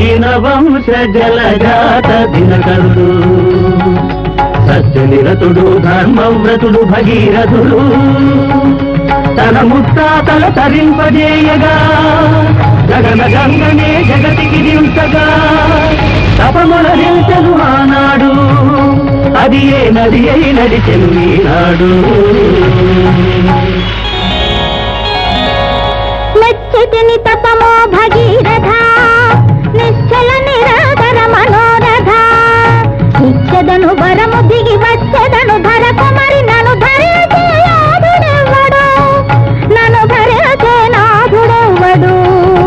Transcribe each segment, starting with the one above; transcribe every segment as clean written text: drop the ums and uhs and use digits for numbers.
దినవంశ జలజాత దినకరుడు సత్యనిరతుడు ధర్మవ్రతుడు భగీరథుడు తన ముత్తాతల తరింపజేయగా గగన గంగనే జగతికి దించగా తపముల నిల్చను ఆనాడు అది ఏ నది అయి నడిచెను ఈనాడు మెచ్చటిని తపమో భగీరథ నిశ్చల నిరాకర మనోరథ ఇచ్చదను వరము దిగి వచ్చదను ధరకు మరి నన్ను ధరించే నాథుడెవ్వడు నన్ను ధరించే నాథుడెవ్వడు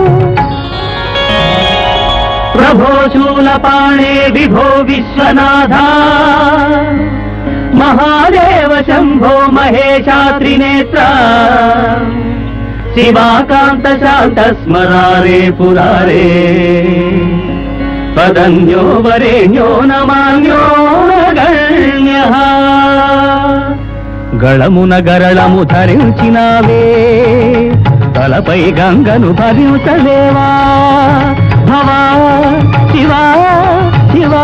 ప్రభో శూలపాణే విభో విశ్వనాథ మహాదేవ శంభో మహేశాత్రినేత్ర శివాకాంత శాంత స్మరారే పురారే పదన్యో వరేణ్యో నమాన్యో నగణ్యః గళమున గరళము ధరించినావే తలపై గంగను భరించలేవా భవా శివా శివా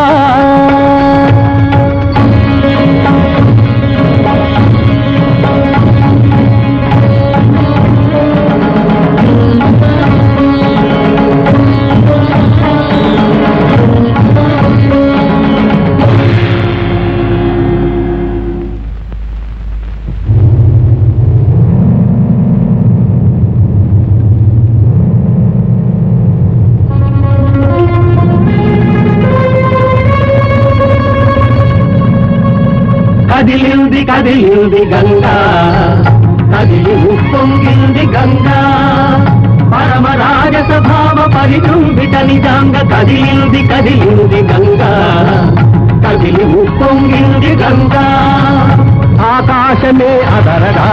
కదిలింది కదిలింది గంగా కదిలి ఉప్పొంగింది గంగా పరమ రాజసభావ పరిజృంభిత నిజాంగ కదిలింది కదిలింది గంగా కదిలి ఉప్పొంగింది గంగా ఆకాశమే అదరగా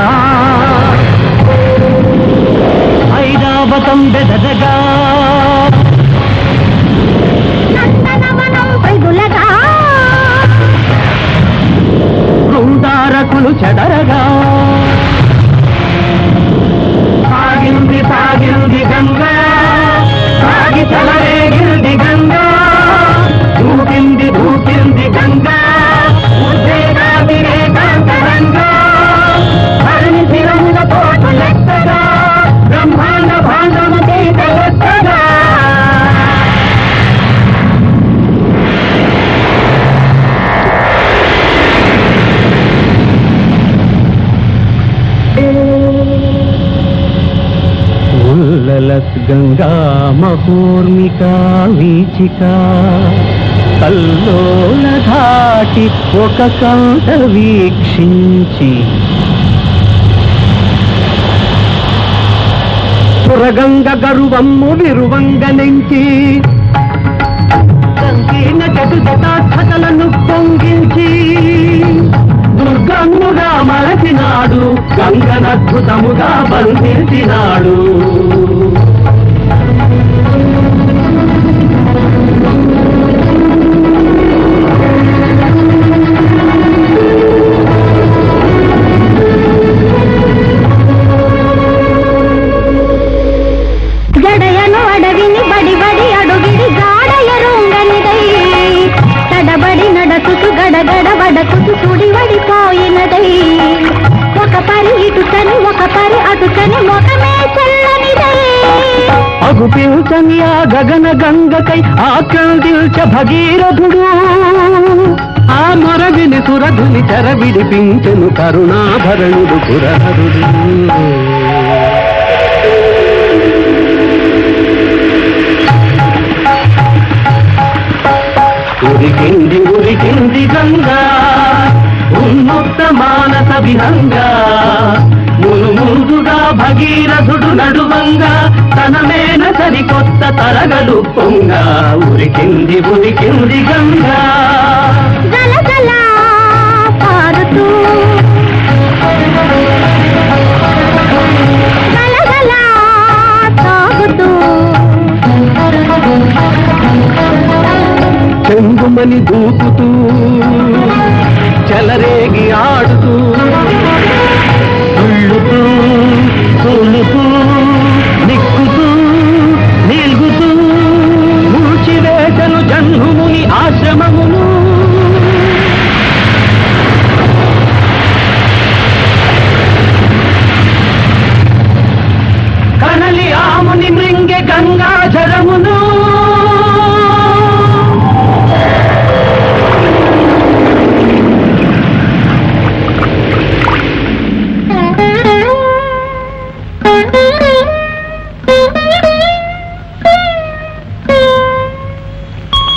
ఐరావతం బెదరగా బృందారకులు చెదరగా సాగింది సాగింది గంగా సాగి చలరేగింది గంగా దూకింది దూకింది గంగా ఉద్వేగాంతరంగా హరిని శిరముల పోటు లెక్కగా బ్రహ్మాండ భాండము తీట లెక్కగా గంగా మహూర్మికా వీచికా కల్లోల ధాటి ఒక కంట వీక్షించి పురగంగ గరువమ్ము విరువంగ నెంచి సంకీర్ణ చతుజటాక్షతలను పొంగించి దుర్గమ్ముగా మలచినాడు గంగనద్భుతముగా బంధించినాడు గడయను అడవిని బడి బడి అడుగిడి గాడయరుంగనిదై తడబడి నడకుతు గడగడ వడకుతు సుడి వడిపోయినదై ఒక పరి ఇటుకని ఒక పరి అటుకని మొగమే చల్లనిదై అగుపించని ఆ గగన గంగకై ఆక్రందిల్చ భగీరథుడు ఆ మొరవిని సురధుని చెర విడిపించెను కరుణాభరణుడు పురహరుడు ఉరికింది ఉరికింది గంగా ఉన్ముక్త మానస విహంగా ముందుగా భగీరథుడు నడువంగా తనమేన సరికొత్త తరగలు పొంగ ఉరికింది ఉరికింది గంగా గలగల పారుతూ గలగల తాగుతూ చెంగుమని దూకుతూ చెలరేగి ఆడుతూ తుళ్ళుతూ తూలుతూ నిక్కుతూ నిల్గుతూ మూచి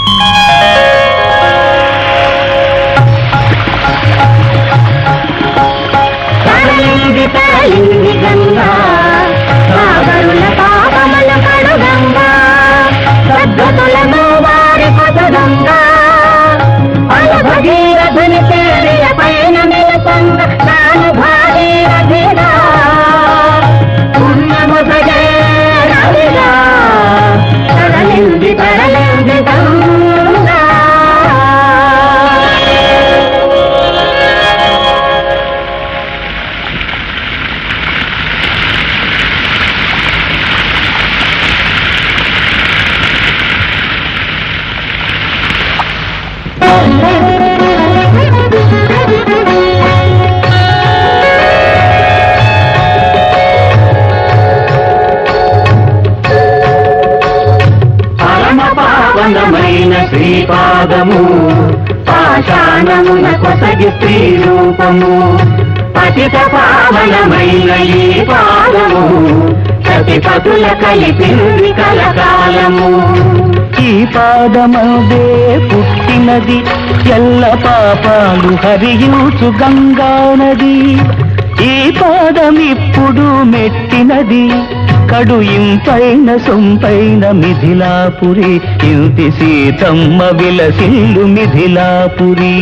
తరలింది తరలింది గంగా సాగరుల పాపముల కడుగంగా సద్గతులను వారి కొసగంగా అల భగీరథుని పేరియ పైన నిలుపంగ తాను భాగీరథిగా పుణ్యముసగే నదిగా తరలింది తరలింది గంగా. పావనమైన శ్రీపాదము పాషాణమున కొసగి స్త్రీ రూపము పతిత పావనమైన ఈ పాదము సతిపతుల కలిపింది కలకాలము. ఈ పాదమదే పుట్టినది ఎల్ల పాపాలు హరియూచు గంగా నది. ఈ పాదమిప్పుడు మెట్టినది కడు ఇంపైన సొంపైన మిథిలాపురి ఇంటి సీతమ్మ విలసిల్లు మిథిలాపురి.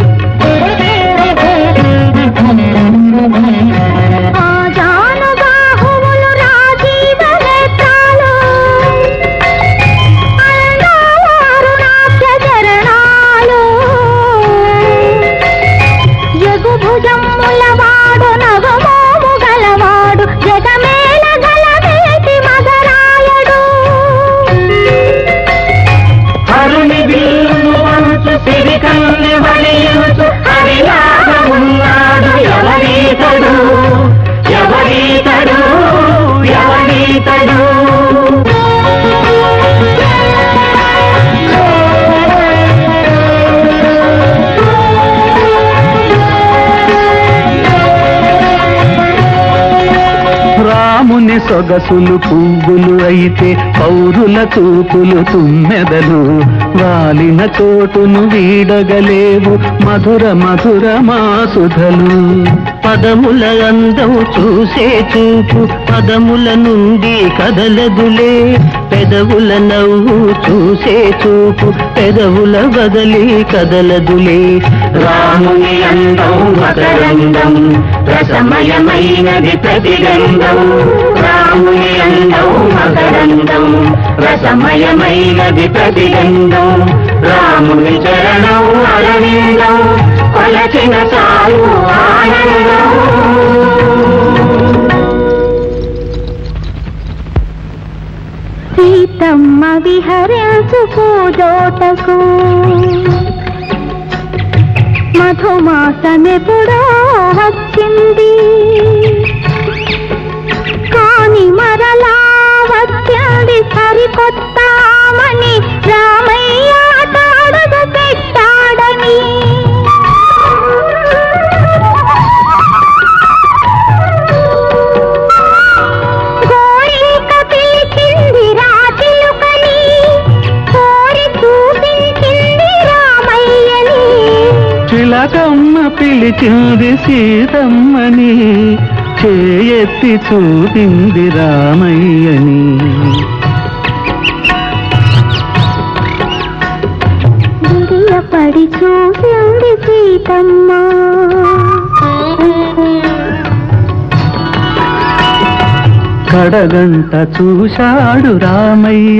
హరిలాగమున్నాడు ఎవరీతడు ఎవరీతడు ఎవరీతడు. రాముని సొగసులు పువ్వులు అయితే పౌరుల చూపులు తుమ్మెదలు. వాలిన చోటును వీడగలేవు మధుర మధుర మాసుధలు. పదముల అందం చూసే చూపు పదముల నుండి కదలదులే. పెదవుల నవ్వు చూసే చూపు పెదవుల బదలి కదలదులే. రాముని అందం మకరందం రసమయమైనది ప్రతిగంధం. రాముని అందం మకరందం రసమయమైనది ప్రతిగంధం. రాముని చరణం అరవిందం కొలచిన చాలు ఆనందం. సీతమ్మ విహరించు పూజోటకు మధుమాసమెప్పుడో వచ్చింది. కాని మరలా వచ్చింది సరికొత్తామని రామయ్య తాడుగు పెట్టాడని. కోరిక పిలిచింది రాతిలుకని కోరి చూపించింది రామయ్యని. చిలకమ్మ పిలిచింది సీతమ్మని చేయెత్తి చూపింది రామయ్యని. పడి చూసింది సీతమ్మ. కడగంట చూశాడు రామయ్య.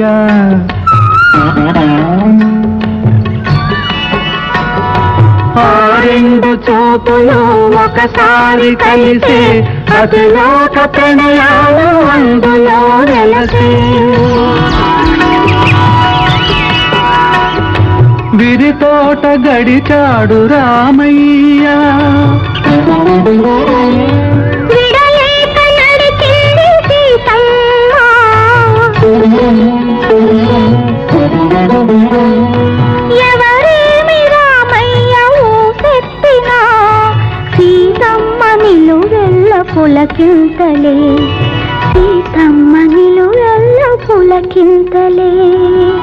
ఆ రెండు చూపులు ఒకసారి కలిసే అతిలోక ప్రణయాలు అందులో వెలసే. విరితోట గడిచాడు రామయ్య. విడలేక నడిచింది సీతమ్మ. ఎవరేమి రామయ్య ఊసెత్తినా సీతమ్మ నిలువెల్ల పులకింతలే. సీతమ్మ నిలువెల్ల పులకింతలే.